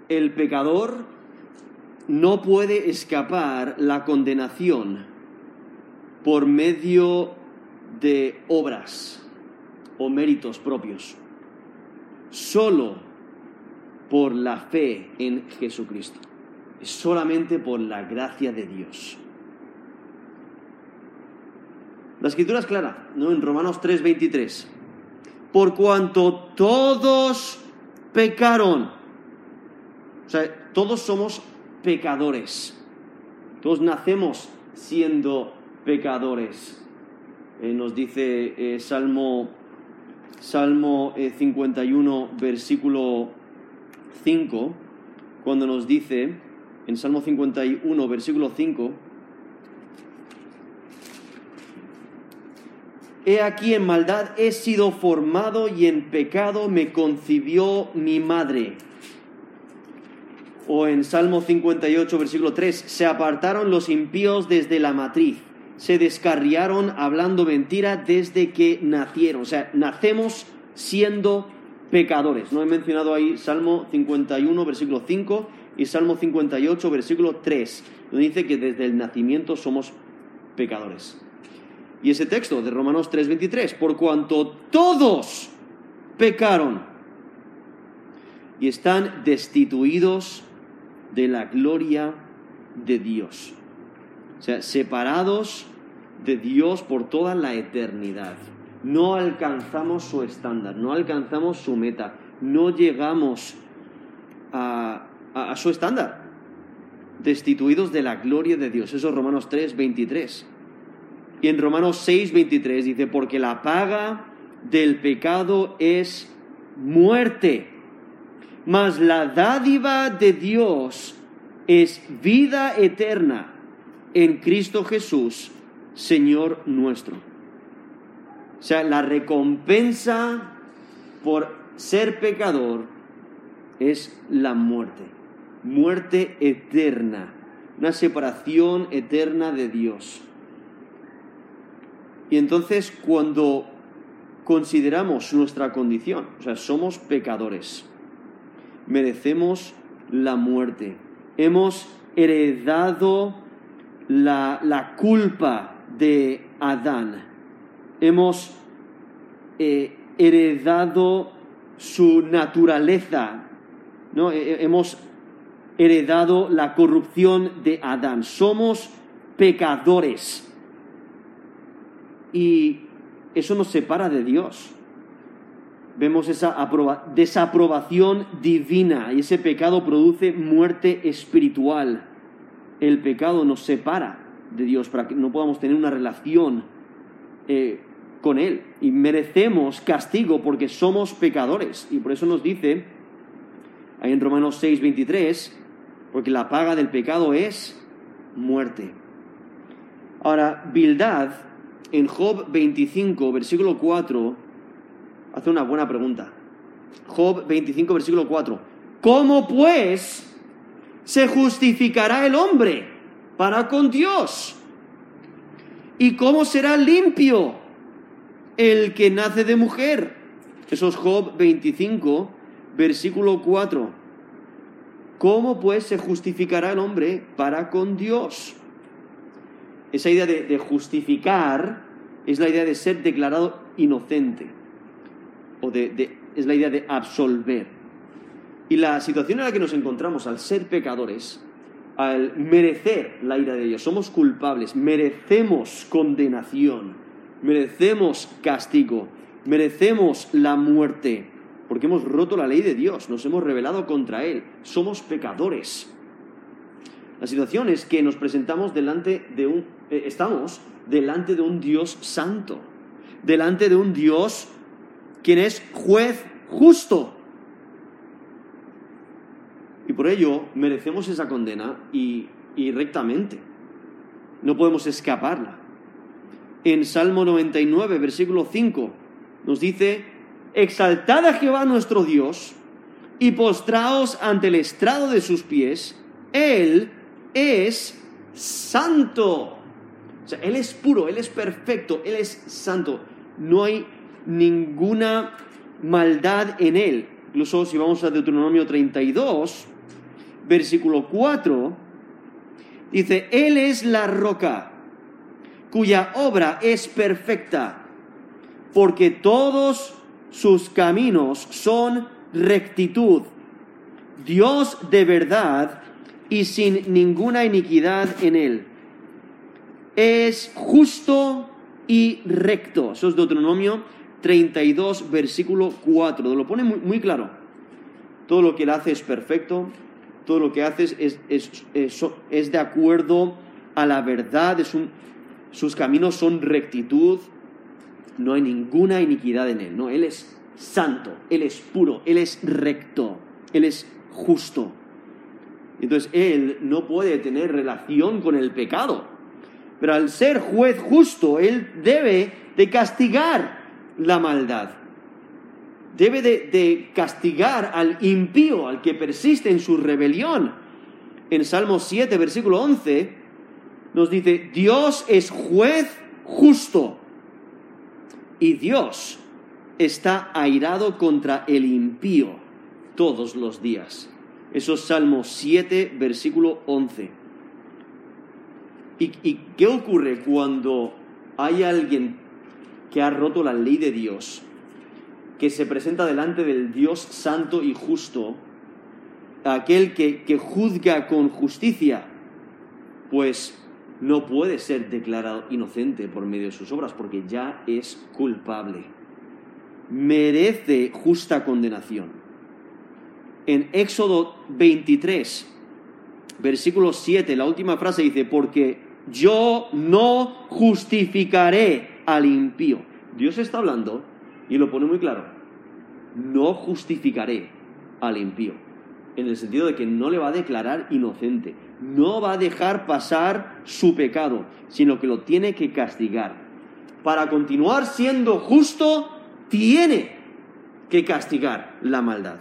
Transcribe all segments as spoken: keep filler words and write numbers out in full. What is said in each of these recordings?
el pecador no puede escapar la condenación por medio de obras o méritos propios, solo por la fe en Jesucristo, solamente por la gracia de Dios. La Escritura es clara, ¿no? En Romanos tres veintitrés. Por cuanto todos pecaron. O sea, todos somos pecadores. Todos nacemos siendo pecadores. Eh, nos dice eh, Salmo, Salmo eh, cincuenta y uno, versículo cinco, cuando nos dice, en Salmo cincuenta y uno, versículo cinco, he aquí en maldad he sido formado y en pecado me concibió mi madre. O en Salmo cincuenta y ocho, versículo tres, se apartaron los impíos desde la matriz, se descarriaron hablando mentira desde que nacieron. O sea, nacemos siendo pecadores. No he mencionado ahí Salmo cincuenta y uno, versículo cinco y Salmo cincuenta y ocho, versículo tres, donde dice que desde el nacimiento somos pecadores. Y ese texto de Romanos tres veintitrés, por cuanto todos pecaron y están destituidos de la gloria de Dios. O sea, separados de Dios por toda la eternidad. No alcanzamos su estándar, no alcanzamos su meta, no llegamos a, a, a su estándar. Destituidos de la gloria de Dios. Eso es Romanos tres veintitrés. Y en Romanos seis veintitrés dice, porque la paga del pecado es muerte, mas la dádiva de Dios es vida eterna en Cristo Jesús, Señor nuestro. O sea, la recompensa por ser pecador es la muerte, muerte eterna, una separación eterna de Dios. Y entonces cuando consideramos nuestra condición, o sea, somos pecadores, merecemos la muerte, hemos heredado la, la culpa de Adán, hemos eh, heredado su naturaleza, ¿no? Eh, hemos heredado la corrupción de Adán, somos pecadores. Y eso nos separa de Dios. Vemos esa aproba- desaprobación divina y ese pecado produce muerte espiritual. El pecado nos separa de Dios para que no podamos tener una relación eh, con Él. Y merecemos castigo porque somos pecadores. Y por eso nos dice, ahí en Romanos seis veintitrés, porque la paga del pecado es muerte. Ahora, Bildad, en Job veinticinco, versículo cuatro, hace una buena pregunta. Job veinticinco, versículo cuatro. ¿Cómo pues se justificará el hombre para con Dios? ¿Y cómo será limpio el que nace de mujer? Eso es Job veinticinco, versículo cuatro. ¿Cómo pues se justificará el hombre para con Dios? Esa idea de, de justificar es la idea de ser declarado inocente. O de, de, es la idea de absolver. Y la situación en la que nos encontramos al ser pecadores, al merecer la ira de Dios, somos culpables, merecemos condenación, merecemos castigo, merecemos la muerte, porque hemos roto la ley de Dios, nos hemos rebelado contra Él, somos pecadores. La situación es que nos presentamos delante de un, eh, estamos delante de un Dios santo, delante de un Dios quien es juez justo. Y por ello merecemos esa condena y, y rectamente. No podemos escaparla. En Salmo noventa y nueve, versículo cinco, nos dice: exaltad a Jehová nuestro Dios y postraos ante el estrado de sus pies. Él es santo. O sea, Él es puro, Él es perfecto, Él es santo. No hay ninguna maldad en Él. Incluso si vamos a Deuteronomio treinta y dos, versículo cuatro, dice, Él es la roca, cuya obra es perfecta, porque todos sus caminos son rectitud, Dios de verdad y sin ninguna iniquidad en Él. Es justo y recto. Eso es Deuteronomio treinta y dos, versículo cuatro. Lo pone muy, muy claro. Todo lo que Él hace es perfecto, todo lo que hace es, es, es, es, es de acuerdo a la verdad, es un, sus caminos son rectitud, no hay ninguna iniquidad en Él, ¿no? Él es santo, Él es puro, Él es recto, Él es justo. Entonces Él no puede tener relación con el pecado, pero al ser juez justo, Él debe de castigar la maldad. Debe de, de castigar al impío, al que persiste en su rebelión. En Salmo siete, versículo once, nos dice, Dios es juez justo y Dios está airado contra el impío todos los días. Eso es Salmo siete, versículo once. ¿Y, ¿Y qué ocurre cuando hay alguien que ha roto la ley de Dios, que se presenta delante del Dios santo y justo, aquel que, que juzga con justicia? Pues no puede ser declarado inocente por medio de sus obras, porque ya es culpable. Merece justa condenación. En Éxodo veintitrés, versículo siete, la última frase dice, porque yo no justificaré al impío. Dios está hablando y lo pone muy claro. No justificaré al impío. En el sentido de que no le va a declarar inocente. No va a dejar pasar su pecado, sino que lo tiene que castigar. Para continuar siendo justo, tiene que castigar la maldad.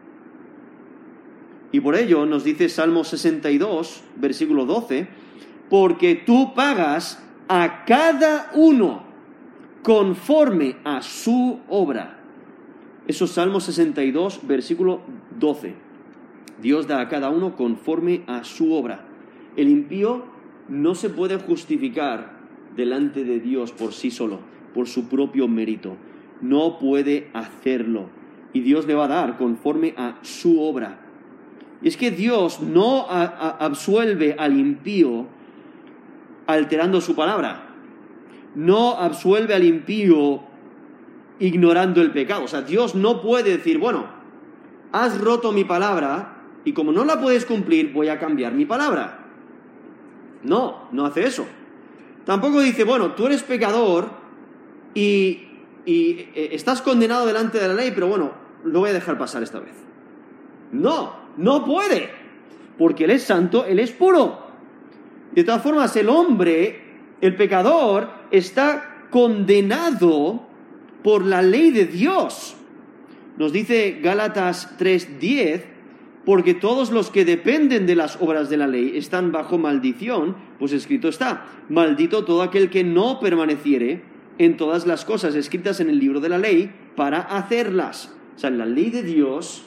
Y por ello nos dice Salmo sesenta y dos, versículo doce, porque tú pagas a cada uno conforme a su obra. Eso es Salmo sesenta y dos, versículo doce. Dios da a cada uno conforme a su obra. El impío no se puede justificar delante de Dios por sí solo, por su propio mérito. No puede hacerlo. Y Dios le va a dar conforme a su obra. Y es que Dios no a, a, absuelve al impío alterando su palabra. No absuelve al impío ignorando el pecado. O sea, Dios no puede decir, bueno, has roto mi palabra y como no la puedes cumplir, voy a cambiar mi palabra. No, no hace eso. Tampoco dice, bueno, tú eres pecador y, y eh, estás condenado delante de la ley, pero bueno, lo voy a dejar pasar esta vez. No, no puede, porque Él es santo, Él es puro. De todas formas, el hombre, el pecador, está condenado por la ley de Dios. Nos dice Gálatas tres diez, porque todos los que dependen de las obras de la ley están bajo maldición, pues escrito está, maldito todo aquel que no permaneciere en todas las cosas escritas en el libro de la ley para hacerlas. O sea, la ley de Dios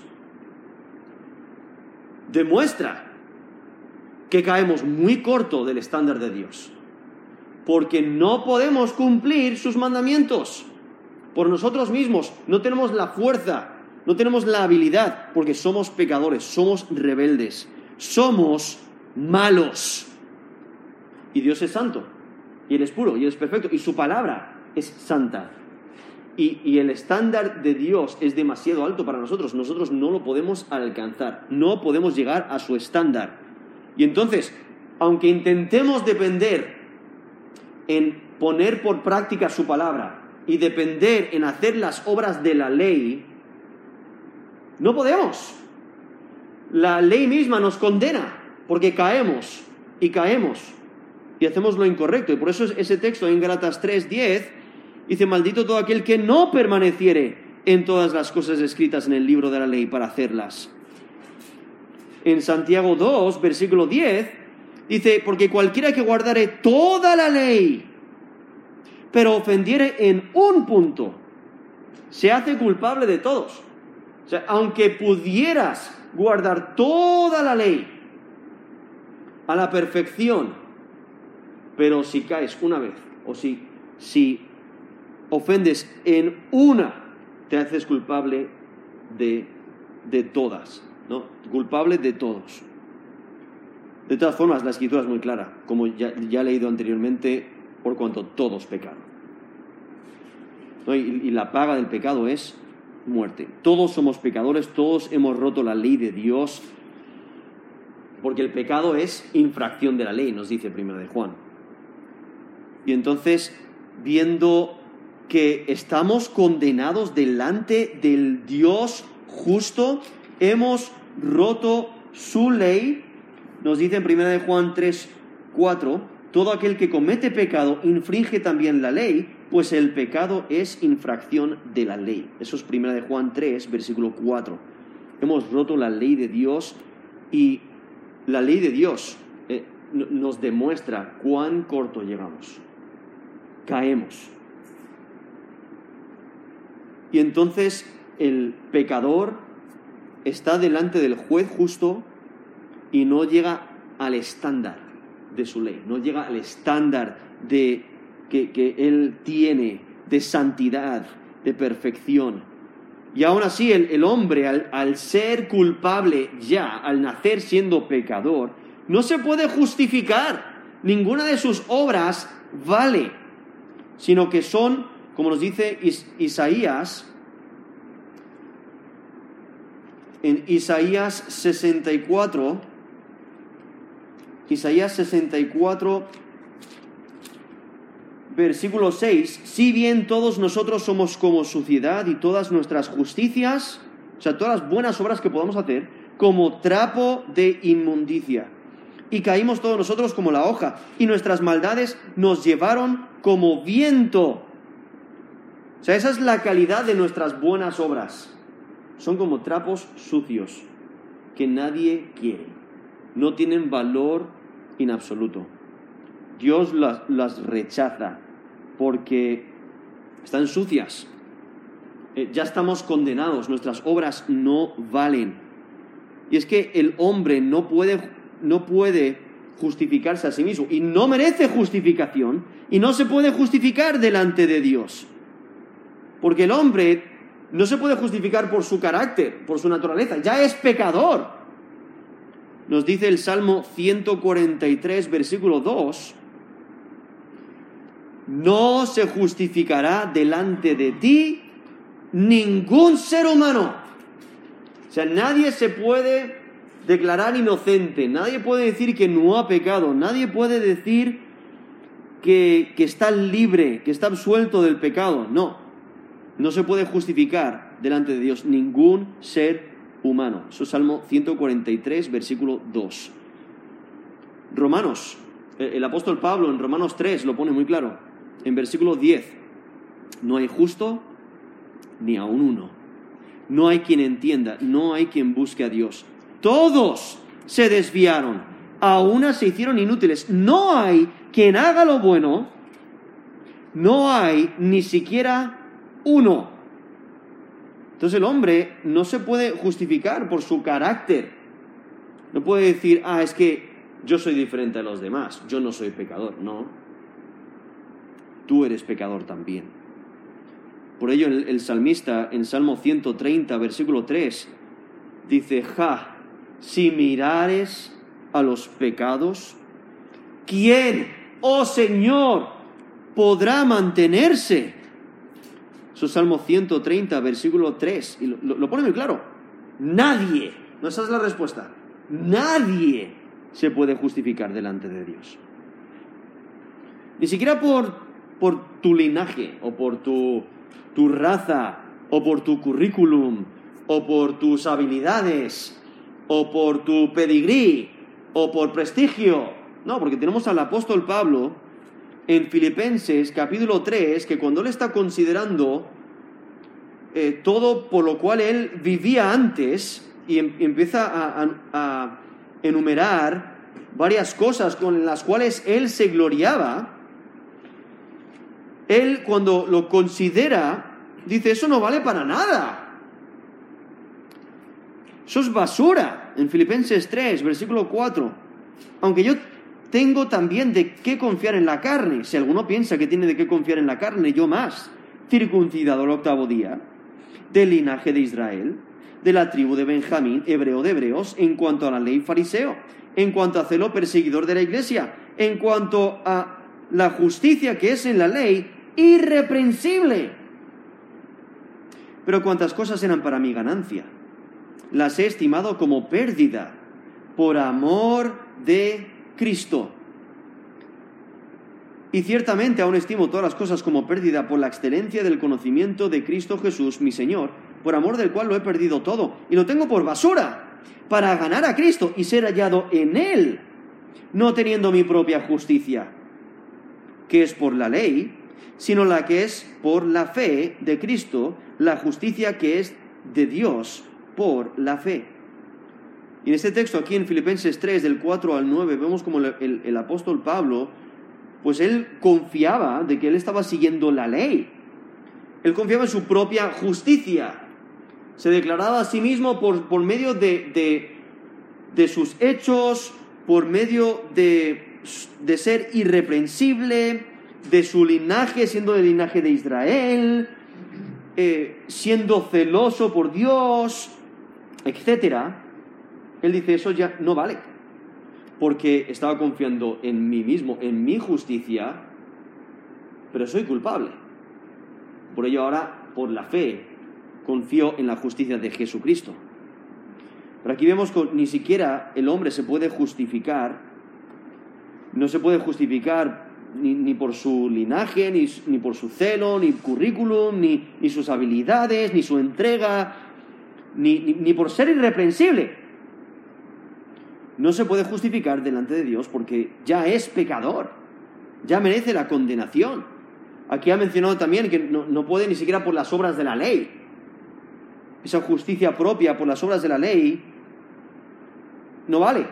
demuestra que caemos muy corto del estándar de Dios, porque no podemos cumplir sus mandamientos por nosotros mismos. No tenemos la fuerza, no tenemos la habilidad, porque somos pecadores, somos rebeldes, somos malos. Y Dios es santo, y Él es puro, y Él es perfecto, y su palabra es santa. Y, y el estándar de Dios es demasiado alto para nosotros. Nosotros no lo podemos alcanzar, no podemos llegar a su estándar. Y entonces, aunque intentemos depender en poner por práctica su palabra y depender en hacer las obras de la ley, no podemos. La ley misma nos condena porque caemos y caemos y hacemos lo incorrecto. Y por eso ese texto en Gálatas tres diez dice, maldito todo aquel que no permaneciere en todas las cosas escritas en el libro de la ley para hacerlas. En Santiago dos, versículo diez, dice, porque cualquiera que guardare toda la ley, pero ofendiere en un punto, se hace culpable de todos. O sea, aunque pudieras guardar toda la ley a la perfección, pero si caes una vez, o si, si ofendes en una, te haces culpable de, de todas, ¿no? Culpable de todos. De todas formas, la Escritura es muy clara, como ya, ya he leído anteriormente, por cuanto todos pecaron, ¿no? Y, y la paga del pecado es muerte. Todos somos pecadores, todos hemos roto la ley de Dios, porque el pecado es infracción de la ley, nos dice primera de Juan. Y entonces, viendo que estamos condenados delante del Dios justo, hemos roto su ley, nos dice en primera de Juan tres, cuatro, todo aquel que comete pecado infringe también la ley, pues el pecado es infracción de la ley. Eso es primera de Juan tres, versículo cuatro. Hemos roto la ley de Dios y la ley de Dios eh, nos demuestra cuán corto llegamos. Caemos. Y entonces el pecador está delante del juez justo y no llega al estándar de su ley, no llega al estándar de, que, que él tiene de santidad, de perfección. Y aún así el, el hombre, al, al ser culpable ya, al nacer siendo pecador, no se puede justificar. Ninguna de sus obras vale, sino que son, como nos dice Is- Isaías, en Isaías sesenta y cuatro, Isaías sesenta y cuatro, versículo seis, si bien todos nosotros somos como suciedad y todas nuestras justicias, o sea, todas las buenas obras que podamos hacer, como trapo de inmundicia, y caímos todos nosotros como la hoja, y nuestras maldades nos llevaron como viento. O sea, esa es la calidad de nuestras buenas obras. Son como trapos sucios que nadie quiere. No tienen valor en absoluto. Dios las, las rechaza porque están sucias. Eh, ya estamos condenados, nuestras obras no valen. Y es que el hombre no puede, no puede justificarse a sí mismo y no merece justificación y no se puede justificar delante de Dios. Porque el hombre no se puede justificar por su carácter, por su naturaleza, ya es pecador. Nos dice el Salmo ciento cuarenta y tres, versículo dos, no se justificará delante de ti ningún ser humano. O sea, nadie se puede declarar inocente, nadie puede decir que no ha pecado, nadie puede decir que, que está libre, que está absuelto del pecado. No, no se puede justificar delante de Dios ningún ser humano. Eso es Salmo ciento cuarenta y tres, versículo dos. Romanos, el apóstol Pablo en Romanos tres lo pone muy claro. En versículo diez, no hay justo ni aun uno. No hay quien entienda, no hay quien busque a Dios. Todos se desviaron, a una se hicieron inútiles. No hay quien haga lo bueno, no hay ni siquiera uno. Entonces el hombre no se puede justificar por su carácter. No puede decir, ah, es que yo soy diferente a los demás, yo no soy pecador. No, tú eres pecador también. Por ello el, el salmista en Salmo ciento treinta, versículo tres, dice, ja, si mirares a los pecados, ¿quién, oh Señor, podrá mantenerse? Eso es Salmo ciento treinta, versículo tres, y lo, lo, lo pone muy claro. Nadie, no, esa es la respuesta, nadie se puede justificar delante de Dios. Ni siquiera por, por tu linaje, o por tu, tu raza, o por tu currículum, o por tus habilidades, o por tu pedigrí, o por prestigio. No, porque tenemos al apóstol Pablo en Filipenses capítulo tres, que cuando él está considerando eh, todo por lo cual él vivía antes, y em, empieza a, a, a enumerar varias cosas con las cuales él se gloriaba, él cuando lo considera, dice, eso no vale para nada. Eso es basura. En Filipenses tres, versículo cuatro. Aunque yo tengo también de qué confiar en la carne. Si alguno piensa que tiene de qué confiar en la carne, yo más. Circuncidado al octavo día, del linaje de Israel, de la tribu de Benjamín, hebreo de hebreos, en cuanto a la ley fariseo, en cuanto a celo perseguidor de la iglesia, en cuanto a la justicia que es en la ley, irreprensible. Pero cuantas cosas eran para mi ganancia, las he estimado como pérdida, por amor de Cristo. Y ciertamente aún estimo todas las cosas como pérdida por la excelencia del conocimiento de Cristo Jesús, mi Señor, por amor del cual lo he perdido todo, y lo tengo por basura, para ganar a Cristo y ser hallado en Él, no teniendo mi propia justicia, que es por la ley, sino la que es por la fe de Cristo, la justicia que es de Dios por la fe. Y en este texto aquí en Filipenses tres, del cuatro al nueve, vemos como el, el, el apóstol Pablo, pues él confiaba de que él estaba siguiendo la ley. Él confiaba en su propia justicia. Se declaraba a sí mismo por, por medio de, de, de sus hechos, por medio de, de ser irreprensible, de su linaje, siendo del linaje de Israel, eh, siendo celoso por Dios, etcétera. Él dice, eso ya no vale, porque estaba confiando en mí mismo, en mi justicia, pero soy culpable. Por ello ahora, por la fe, confío en la justicia de Jesucristo. Pero aquí vemos que ni siquiera el hombre se puede justificar, no se puede justificar ni, ni por su linaje, ni, ni por su celo, ni currículum, ni, ni sus habilidades, ni su entrega, ni, ni, ni por ser irreprensible. No se puede justificar delante de Dios porque ya es pecador, ya merece la condenación. Aquí ha mencionado también que no, no puede ni siquiera por las obras de la ley. Esa justicia propia por las obras de la ley no vale.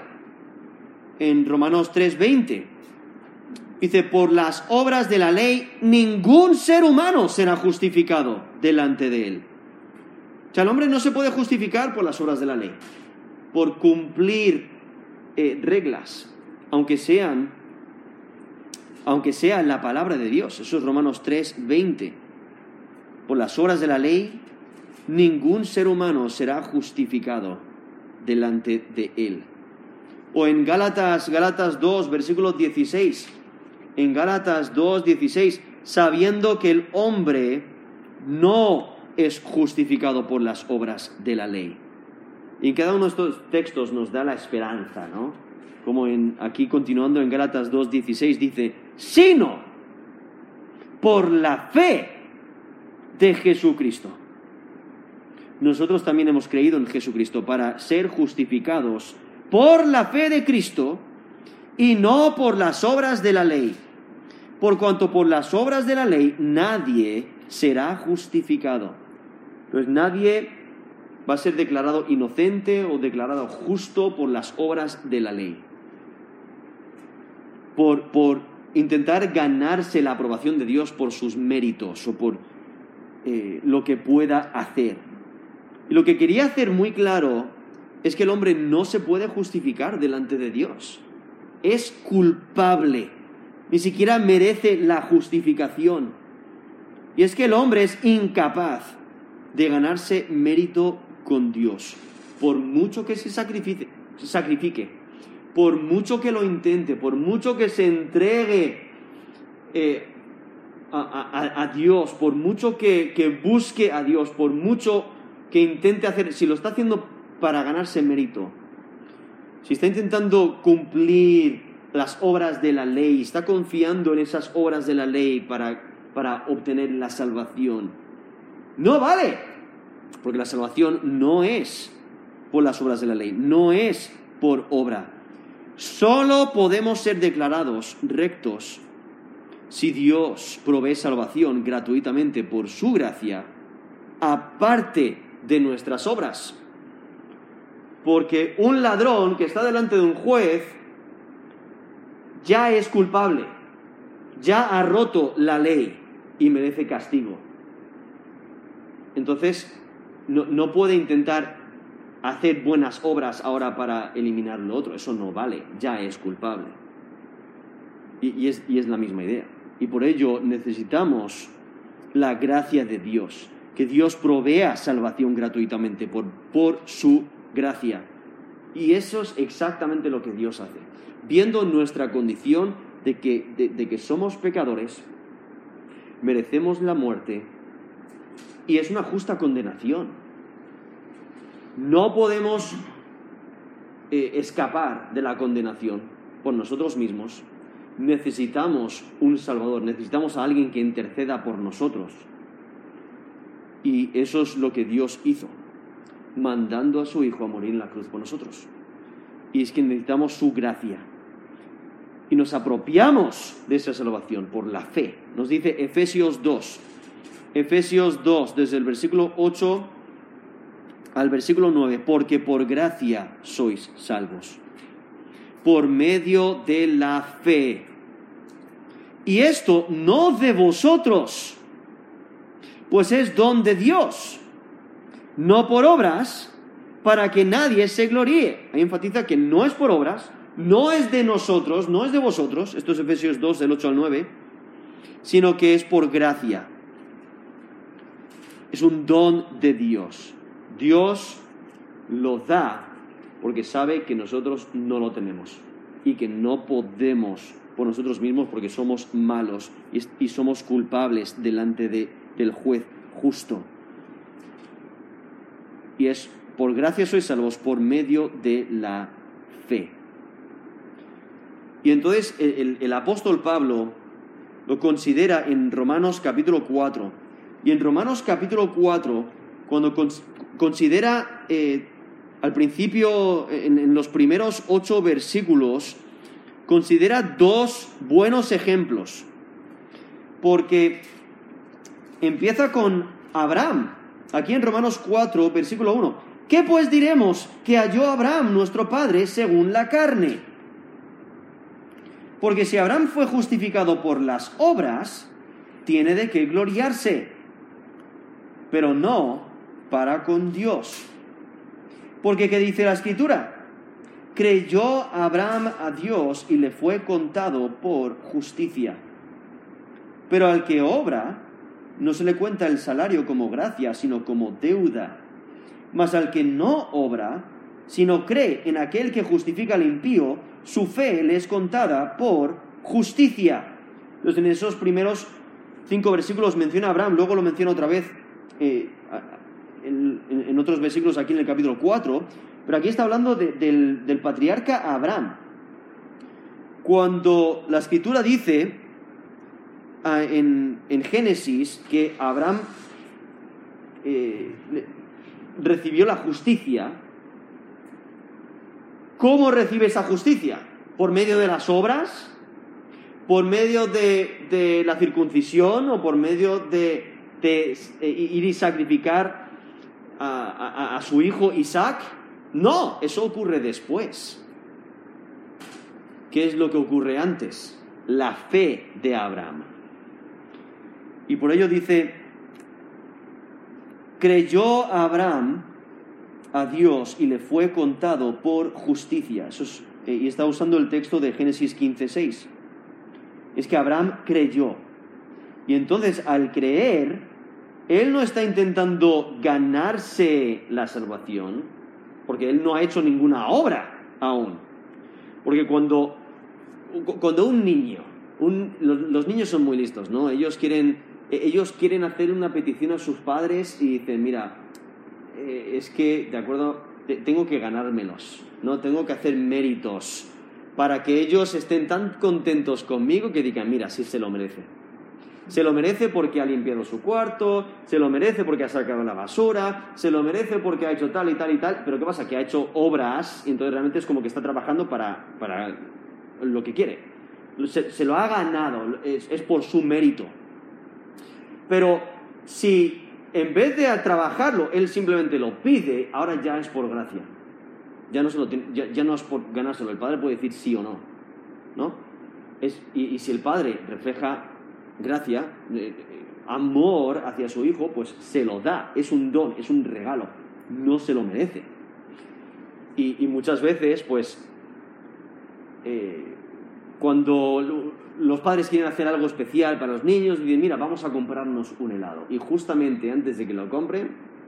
En Romanos tres veinte dice, por las obras de la ley ningún ser humano será justificado delante de él. O sea, el hombre no se puede justificar por las obras de la ley, por cumplir Eh, reglas, aunque sean, aunque sea la palabra de Dios. Eso es Romanos tres veinte. Por las obras de la ley, ningún ser humano será justificado delante de él. O en Gálatas, Gálatas dos, versículo dieciséis. En Gálatas dos, dieciséis, sabiendo que el hombre no es justificado por las obras de la ley. Y en cada uno de estos textos nos da la esperanza, ¿no? Como en, aquí continuando en Gálatas dos dieciséis dice, sino por la fe de Jesucristo. Nosotros también hemos creído en Jesucristo para ser justificados por la fe de Cristo y no por las obras de la ley. Por cuanto por las obras de la ley nadie será justificado. Pues nadie va a ser declarado inocente o declarado justo por las obras de la ley. Por, por intentar ganarse la aprobación de Dios por sus méritos o por eh, lo que pueda hacer. Y lo que quería hacer muy claro es que el hombre no se puede justificar delante de Dios. Es culpable. Ni siquiera merece la justificación. Y es que el hombre es incapaz de ganarse mérito con Dios, por mucho que se sacrifique, se sacrifique, por mucho que lo intente, por mucho que se entregue eh, a, a, a Dios, por mucho que, que busque a Dios, por mucho que intente hacer, si lo está haciendo para ganarse mérito, si está intentando cumplir las obras de la ley, está confiando en esas obras de la ley para, para obtener la salvación, no vale. Porque la salvación no es por las obras de la ley, no es por obra. Solo podemos ser declarados rectos si Dios provee salvación gratuitamente por su gracia, aparte de nuestras obras. Porque un ladrón que está delante de un juez ya es culpable, ya ha roto la ley y merece castigo. Entonces, No, no puede intentar hacer buenas obras ahora para eliminar lo otro. Eso no vale, ya es culpable. Y, y, es, y es la misma idea. Y por ello necesitamos la gracia de Dios, que Dios provea salvación gratuitamente por, por su gracia. Y eso es exactamente lo que Dios hace. Viendo nuestra condición de que, de, de que somos pecadores, merecemos la muerte y es una justa condenación. No podemos eh, escapar de la condenación por nosotros mismos. Necesitamos un Salvador, necesitamos a alguien que interceda por nosotros. Y eso es lo que Dios hizo, mandando a su Hijo a morir en la cruz por nosotros. Y es que necesitamos su gracia. Y nos apropiamos de esa salvación por la fe. Nos dice Efesios dos. Efesios dos, desde el versículo ocho al versículo nueve. Porque por gracia sois salvos, por medio de la fe. Y esto no de vosotros, pues es don de Dios, no por obras, para que nadie se gloríe. Ahí enfatiza que no es por obras, no es de nosotros, no es de vosotros, esto es Efesios dos, del ocho al nueve, sino que es por gracia. Es un don de Dios. Dios lo da porque sabe que nosotros no lo tenemos y que no podemos por nosotros mismos porque somos malos y, y somos culpables delante de, del juez justo. Y es por gracia sois salvos por medio de la fe. Y entonces el, el, el apóstol Pablo lo considera en Romanos capítulo cuatro. Y en Romanos capítulo cuatro, cuando cons, considera eh, al principio, en, en los primeros ocho versículos, considera dos buenos ejemplos. Porque empieza con Abraham, aquí en Romanos cuatro, versículo uno. ¿Qué pues diremos que halló Abraham, nuestro padre, según la carne? Porque si Abraham fue justificado por las obras, tiene de qué gloriarse, pero no para con Dios. Porque ¿qué dice la Escritura? Creyó Abraham a Dios y le fue contado por justicia. Pero al que obra, no se le cuenta el salario como gracia, sino como deuda. Mas al que no obra, sino cree en aquel que justifica al impío, su fe le es contada por justicia. Entonces, en esos primeros cinco versículos menciona a Abraham, luego lo menciona otra vez eh, en, en otros versículos aquí en el capítulo cuatro, pero aquí está hablando de, del, del patriarca Abraham. Cuando la Escritura dice uh, en, en Génesis que Abraham eh, recibió la justicia, ¿cómo recibe esa justicia? ¿Por medio de las obras? ¿Por medio de, de la circuncisión? ¿O por medio de, de, de ir y sacrificar a, a, a su hijo Isaac? No, eso ocurre después. ¿Qué es lo que ocurre antes? La fe de Abraham. Y por ello dice, creyó Abraham a Dios y le fue contado por justicia. Eso es, eh, y está usando el texto de Génesis quince seis. Es que Abraham creyó. Y entonces, al creer, él no está intentando ganarse la salvación, porque él no ha hecho ninguna obra aún. Porque cuando, cuando un niño, un, los, los niños son muy listos, ¿no? Ellos quieren, ellos quieren hacer una petición a sus padres y dicen, mira, eh, es que, de acuerdo, tengo que ganármelos, ¿no? Tengo que hacer méritos para que ellos estén tan contentos conmigo que digan, mira, sí se lo merece. Se lo merece porque ha limpiado su cuarto, se lo merece porque ha sacado la basura, se lo merece porque ha hecho tal y tal y tal, pero ¿qué pasa? Que ha hecho obras y entonces realmente es como que está trabajando para, para lo que quiere. Se, se lo ha ganado, es, es por su mérito. Pero si en vez de trabajarlo, él simplemente lo pide, ahora ya es por gracia. Ya no, se lo tiene, ya, ya no es por ganárselo, el padre puede decir sí o no, ¿no? Es, y, y si el padre refleja gracia, eh, amor hacia su hijo, pues se lo da, es un don, es un regalo, no se lo merece. Y, y muchas veces, pues, eh, cuando los padres quieren hacer algo especial para los niños, dicen, mira, vamos a comprarnos un helado. Y justamente antes de que lo compren,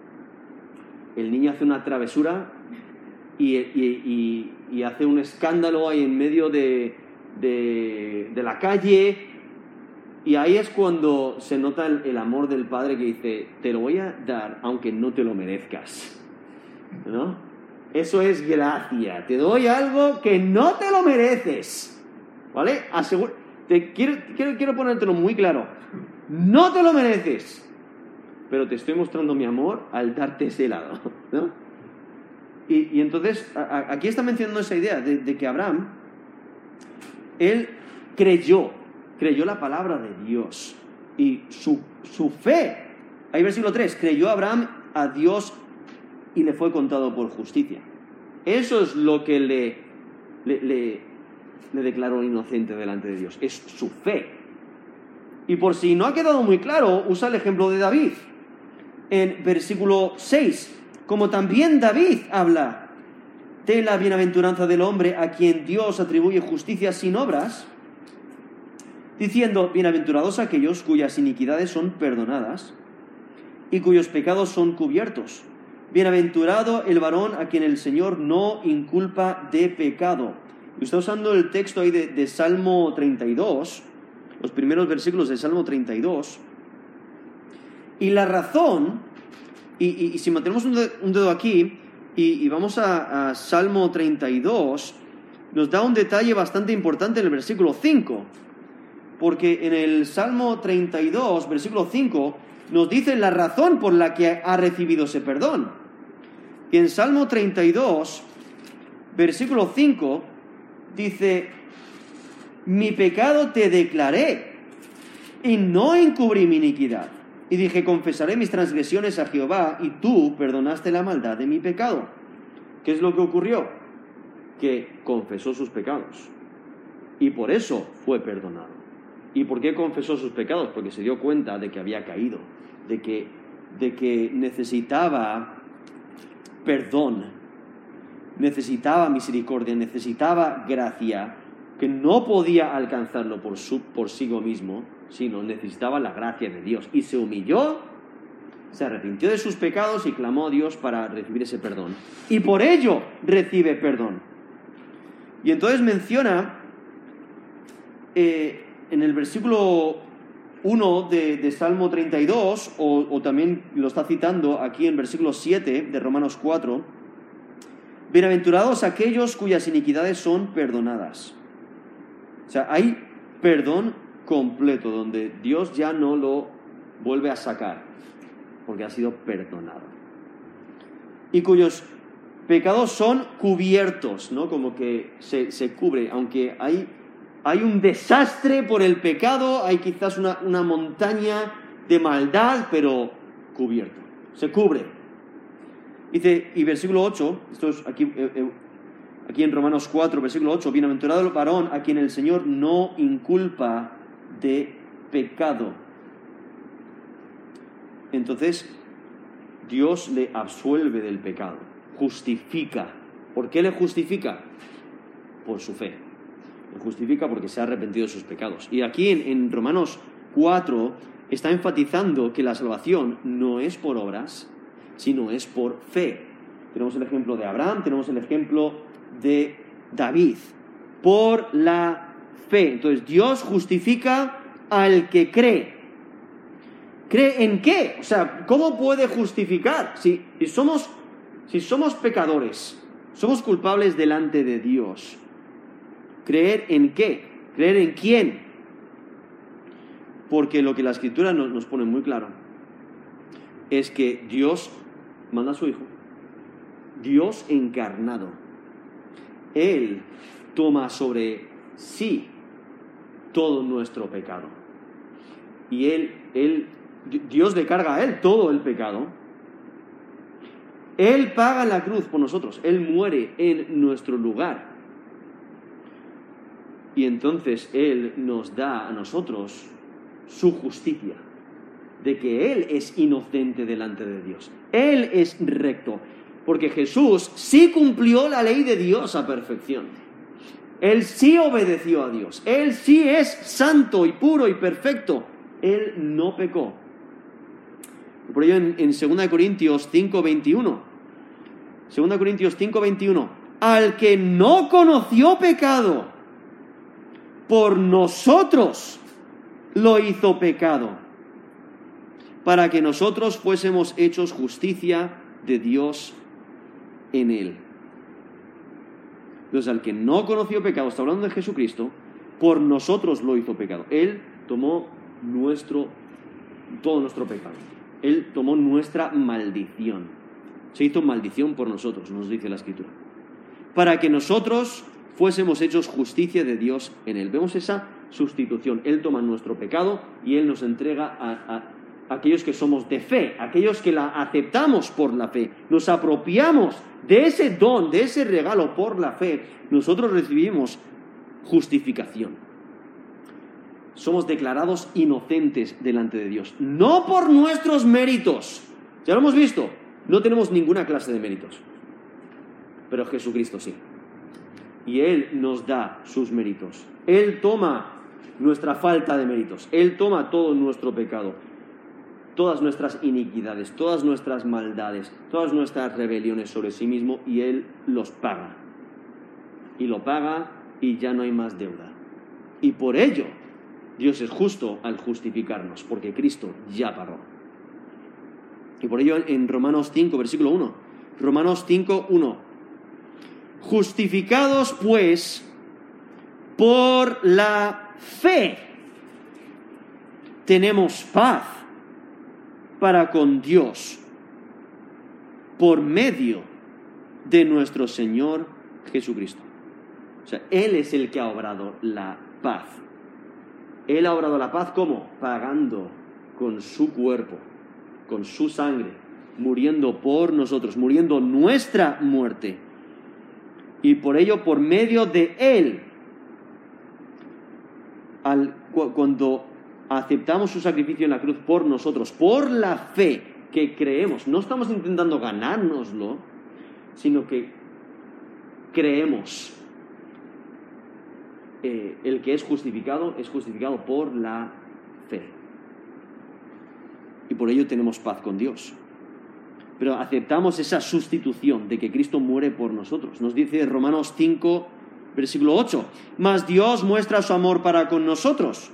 el niño hace una travesura y, y, y, y hace un escándalo ahí en medio de, de, de la calle. Y ahí es cuando se nota el, el amor del padre que dice, te lo voy a dar aunque no te lo merezcas, ¿no? Eso es gracia, te doy algo que no te lo mereces, ¿vale? Asegura, te quiero, quiero, quiero ponértelo muy claro, no te lo mereces, pero te estoy mostrando mi amor al darte ese helado, ¿no? Y, y entonces, a, a, aquí está mencionando esa idea de, de que Abraham, él creyó, creyó la palabra de Dios y su, su fe, ahí versículo tres, creyó Abraham a Dios y le fue contado por justicia. Eso es lo que le, le, le, le declaró inocente delante de Dios, es su fe. Y por si no ha quedado muy claro, usa el ejemplo de David en versículo seis, como también David habla de la bienaventuranza del hombre a quien Dios atribuye justicia sin obras, diciendo, bienaventurados aquellos cuyas iniquidades son perdonadas y cuyos pecados son cubiertos. Bienaventurado el varón a quien el Señor no inculpa de pecado. Y está usando el texto ahí de, de Salmo treinta y dos, los primeros versículos de Salmo treinta y dos. Y la razón, y, y, y si mantenemos un dedo, un dedo aquí, y, y vamos a, a Salmo treinta y dos, nos da un detalle bastante importante en el versículo cinco. Porque en el Salmo treinta y dos, versículo cinco, nos dice la razón por la que ha recibido ese perdón. Y en Salmo treinta y dos, versículo cinco, dice, mi pecado te declaré y no encubrí mi iniquidad. Y dije, confesaré mis transgresiones a Jehová y tú perdonaste la maldad de mi pecado. ¿Qué es lo que ocurrió? Que confesó sus pecados y por eso fue perdonado. ¿Y por qué confesó sus pecados? Porque se dio cuenta de que había caído, de que, de que necesitaba perdón, necesitaba misericordia, necesitaba gracia, que no podía alcanzarlo por, su, por sí mismo, sino necesitaba la gracia de Dios. Y se humilló, se arrepintió de sus pecados y clamó a Dios para recibir ese perdón. Y por ello recibe perdón. Y entonces menciona eh, en el versículo uno de, de Salmo treinta y dos, o, o también lo está citando aquí en versículo siete de Romanos cuatro, bienaventurados aquellos cuyas iniquidades son perdonadas. O sea, hay perdón completo, donde Dios ya no lo vuelve a sacar, porque ha sido perdonado. Y cuyos pecados son cubiertos, ¿no? Como que se, se cubre, aunque hay... Hay un desastre por el pecado, hay quizás una, una montaña de maldad, pero cubierto, se cubre. Dice, y versículo ocho, esto es aquí, eh, aquí en Romanos cuatro, versículo ocho, bienaventurado el varón a quien el Señor no inculpa de pecado. Entonces, Dios le absuelve del pecado, justifica. ¿Por qué le justifica? Por su fe. Lo justifica porque se ha arrepentido de sus pecados. Y aquí en, en Romanos cuatro está enfatizando que la salvación no es por obras, sino es por fe. Tenemos el ejemplo de Abraham, tenemos el ejemplo de David. Por la fe. Entonces Dios justifica al que cree. ¿Cree en qué? O sea, ¿cómo puede justificar? Si, si somos, si somos pecadores, somos culpables delante de Dios. ¿Creer en qué? ¿Creer en quién? Porque lo que la Escritura nos, nos pone muy claro es que Dios manda a su Hijo, Dios encarnado. Él toma sobre sí todo nuestro pecado. Y Él, él, Dios le carga a Él todo el pecado. Él paga la cruz por nosotros. Él muere en nuestro lugar. Y entonces Él nos da a nosotros su justicia, de que Él es inocente delante de Dios. Él es recto. Porque Jesús sí cumplió la ley de Dios a perfección. Él sí obedeció a Dios. Él sí es santo y puro y perfecto. Él no pecó. Por ello en, en segunda Corintios cinco veintiuno. segunda Corintios cinco veintiuno. Al que no conoció pecado, por nosotros lo hizo pecado, para que nosotros fuésemos hechos justicia de Dios en él. Entonces, al que no conoció pecado, está hablando de Jesucristo, por nosotros lo hizo pecado. Él tomó nuestro, todo nuestro pecado. Él tomó nuestra maldición. Se hizo maldición por nosotros, nos dice la Escritura. Para que nosotros fuésemos hechos justicia de Dios en él. Vemos esa sustitución. Él toma nuestro pecado y Él nos entrega a, a aquellos que somos de fe, aquellos que la aceptamos por la fe, nos apropiamos de ese don, de ese regalo por la fe, nosotros recibimos justificación. Somos declarados inocentes delante de Dios, no por nuestros méritos. Ya lo hemos visto, no tenemos ninguna clase de méritos, pero Jesucristo sí. Y Él nos da sus méritos. Él toma nuestra falta de méritos, Él toma todo nuestro pecado, todas nuestras iniquidades, todas nuestras maldades, todas nuestras rebeliones sobre sí mismo, y Él los paga. Y lo paga y ya no hay más deuda. Y por ello, Dios es justo al justificarnos, porque Cristo ya pagó. Y por ello en Romanos cinco, versículo uno. Romanos cinco, uno. Justificados pues por la fe, tenemos paz para con Dios por medio de nuestro Señor Jesucristo. O sea, Él es el que ha obrado la paz. Él ha obrado la paz, ¿cómo? Pagando con su cuerpo, con su sangre, muriendo por nosotros, muriendo nuestra muerte. Y por ello, por medio de Él, al, cuando aceptamos su sacrificio en la cruz por nosotros, por la fe que creemos, no estamos intentando ganárnoslo, sino que creemos. Eh, el que es justificado es justificado por la fe. Y por ello tenemos paz con Dios. Pero aceptamos esa sustitución de que Cristo muere por nosotros. Nos dice Romanos cinco, versículo ocho. Mas Dios muestra su amor para con nosotros,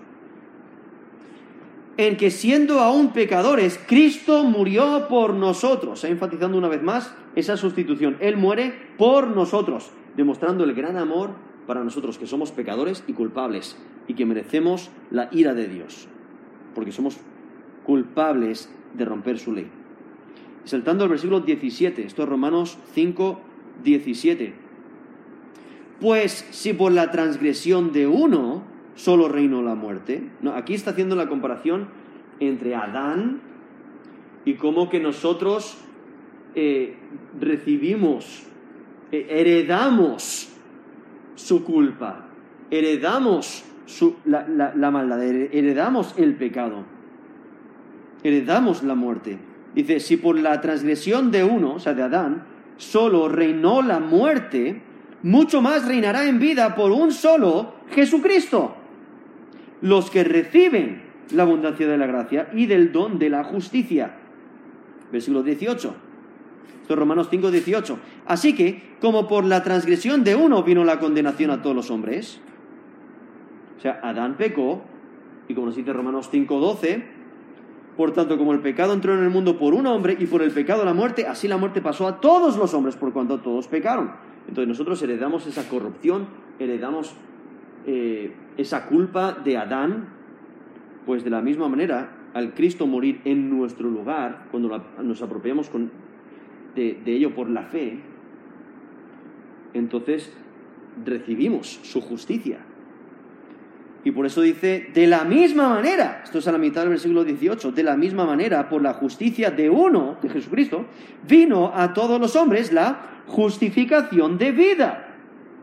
en que siendo aún pecadores, Cristo murió por nosotros. Enfatizando una vez más esa sustitución. Él muere por nosotros, demostrando el gran amor para nosotros, que somos pecadores y culpables, y que merecemos la ira de Dios, porque somos culpables de romper su ley. Saltando al versículo diecisiete, esto es Romanos cinco, diecisiete. Pues si por la transgresión de uno solo reinó la muerte. No, aquí está haciendo la comparación entre Adán y cómo que nosotros eh, recibimos, eh, heredamos su culpa, heredamos su, la, la, la maldad, heredamos el pecado, heredamos la muerte. Dice, si por la transgresión de uno, o sea, de Adán, solo reinó la muerte, mucho más reinará en vida por un solo, Jesucristo, los que reciben la abundancia de la gracia y del don de la justicia. Versículo dieciocho. Esto es Romanos cinco, dieciocho. Así que, como por la transgresión de uno vino la condenación a todos los hombres, o sea, Adán pecó, y como nos dice Romanos cinco, doce, por tanto, como el pecado entró en el mundo por un hombre y por el pecado la muerte, así la muerte pasó a todos los hombres por cuanto todos pecaron. Entonces nosotros heredamos esa corrupción, heredamos eh, esa culpa de Adán, pues de la misma manera, al Cristo morir en nuestro lugar, cuando la, nos apropiamos con, de, de ello por la fe, entonces recibimos su justicia. Y por eso dice, de la misma manera, esto es a la mitad del versículo dieciocho, de la misma manera, por la justicia de uno, de Jesucristo, vino a todos los hombres la justificación de vida.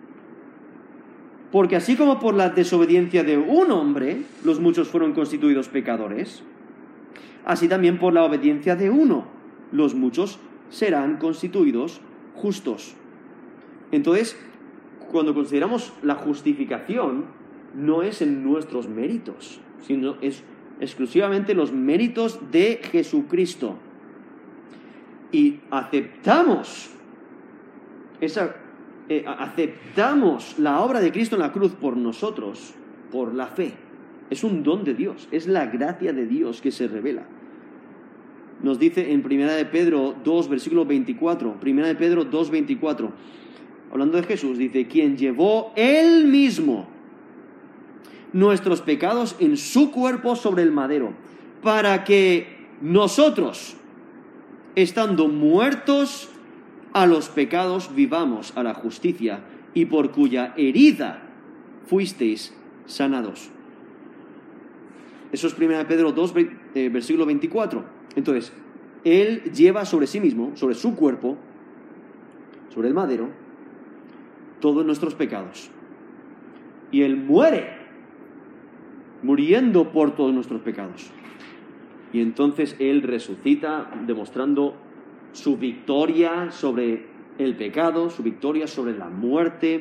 Porque así como por la desobediencia de un hombre, los muchos fueron constituidos pecadores, así también por la obediencia de uno, los muchos serán constituidos justos. Entonces, cuando consideramos la justificación, no es en nuestros méritos, sino es exclusivamente los méritos de Jesucristo. Y aceptamos esa, eh, aceptamos la obra de Cristo en la cruz por nosotros, por la fe. Es un don de Dios, es la gracia de Dios que se revela. Nos dice en primera de Pedro dos, versículo veinticuatro, primera de Pedro dos, veinticuatro, hablando de Jesús, dice, quien llevó él mismo nuestros pecados en su cuerpo sobre el madero, para que nosotros, estando muertos a los pecados, vivamos a la justicia, y por cuya herida fuisteis sanados. Eso es primera de Pedro dos, eh, versículo veinticuatro. Entonces, Él lleva sobre sí mismo, sobre su cuerpo, sobre el madero, todos nuestros pecados. Y Él muere, muriendo por todos nuestros pecados. Y entonces Él resucita, demostrando su victoria sobre el pecado, su victoria sobre la muerte,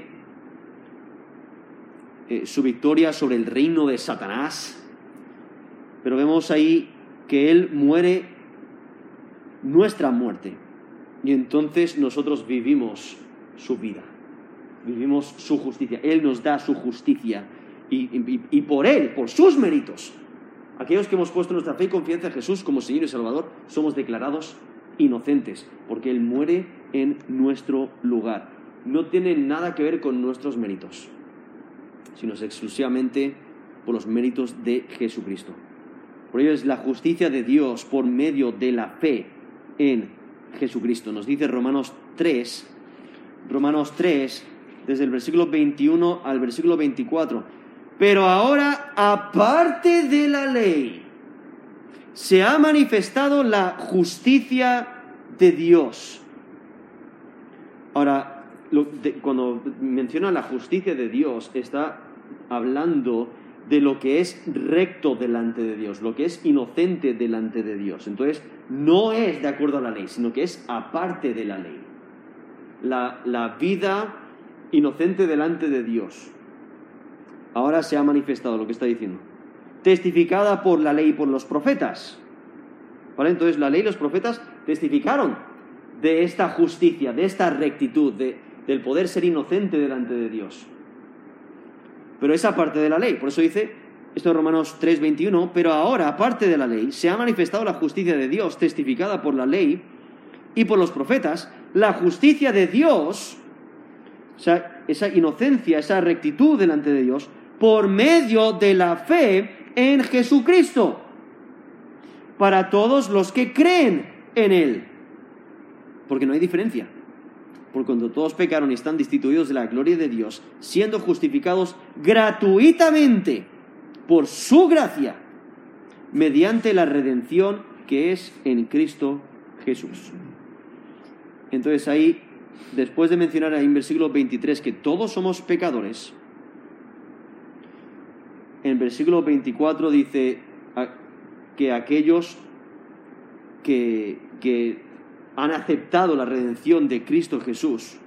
eh, su victoria sobre el reino de Satanás. Pero vemos ahí que Él muere nuestra muerte. Y entonces nosotros vivimos su vida, vivimos su justicia. Él nos da su justicia. Y, y, y por Él, por sus méritos, aquellos que hemos puesto nuestra fe y confianza en Jesús como Señor y Salvador, somos declarados inocentes, porque Él muere en nuestro lugar. No tiene nada que ver con nuestros méritos, sino es exclusivamente por los méritos de Jesucristo. Por ello es la justicia de Dios por medio de la fe en Jesucristo. Nos dice Romanos tres, Romanos tres, desde el versículo veintiuno al versículo veinticuatro. Pero ahora, aparte de la ley, se ha manifestado la justicia de Dios. Ahora, lo, de, cuando menciona la justicia de Dios, está hablando de lo que es recto delante de Dios, lo que es inocente delante de Dios. Entonces, no es de acuerdo a la ley, sino que es aparte de la ley. La, la vida inocente delante de Dios. Ahora se ha manifestado lo que está diciendo. Testificada por la ley y por los profetas. ¿Vale? Entonces, la ley y los profetas testificaron de esta justicia, de esta rectitud, de, del poder ser inocente delante de Dios. Pero es aparte de la ley. Por eso dice, esto es Romanos tres, veintiuno, pero ahora, aparte de la ley, se ha manifestado la justicia de Dios, testificada por la ley y por los profetas, la justicia de Dios, o sea, esa inocencia, esa rectitud delante de Dios, por medio de la fe en Jesucristo, para todos los que creen en Él. Porque no hay diferencia. Porque cuando todos pecaron y están destituidos de la gloria de Dios, siendo justificados gratuitamente por su gracia, mediante la redención que es en Cristo Jesús. Entonces ahí, después de mencionar ahí en versículo veintitrés que todos somos pecadores, en versículo veinticuatro dice que aquellos que, que han aceptado la redención de Cristo Jesús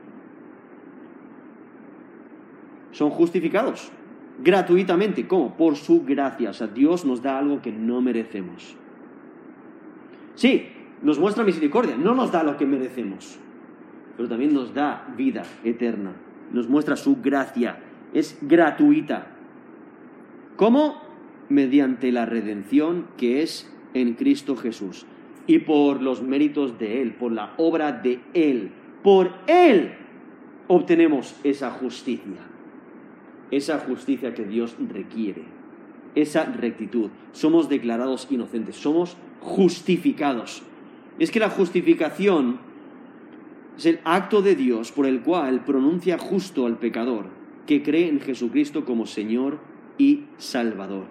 son justificados gratuitamente. ¿Cómo? Por su gracia. O sea, Dios nos da algo que no merecemos. Sí, nos muestra misericordia, no nos da lo que merecemos, pero también nos da vida eterna, nos muestra su gracia, es gratuita. ¿Cómo? Mediante la redención que es en Cristo Jesús y por los méritos de Él, por la obra de Él. Por Él obtenemos esa justicia, esa justicia que Dios requiere, esa rectitud. Somos declarados inocentes, somos justificados. Es que la justificación es el acto de Dios por el cual pronuncia justo al pecador que cree en Jesucristo como Señor y Salvador.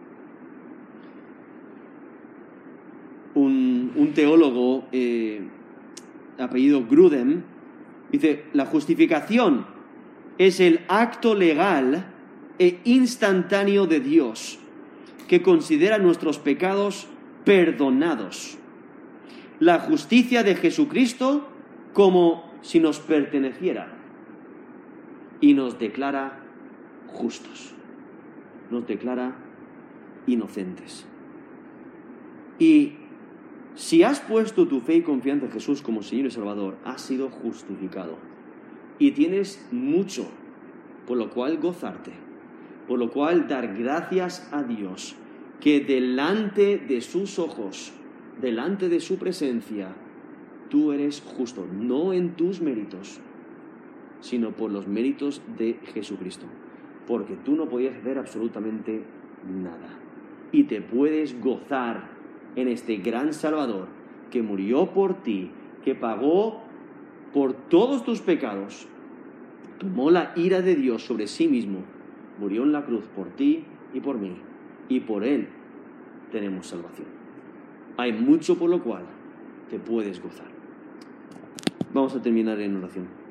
Un, un teólogo, eh, apellido Grudem, dice, la justificación es el acto legal e instantáneo de Dios que considera nuestros pecados perdonados la justicia de Jesucristo como si nos perteneciera y nos declara justos, nos declara inocentes. Y si has puesto tu fe y confianza en Jesús como Señor y Salvador, has sido justificado y tienes mucho por lo cual gozarte, por lo cual dar gracias a Dios, que delante de sus ojos, delante de su presencia, tú eres justo, no en tus méritos, sino por los méritos de Jesucristo, porque tú no podías hacer absolutamente nada. Y te puedes gozar en este gran Salvador que murió por ti, que pagó por todos tus pecados, tomó la ira de Dios sobre sí mismo, murió en la cruz por ti y por mí, y por Él tenemos salvación. Hay mucho por lo cual te puedes gozar. Vamos a terminar en oración.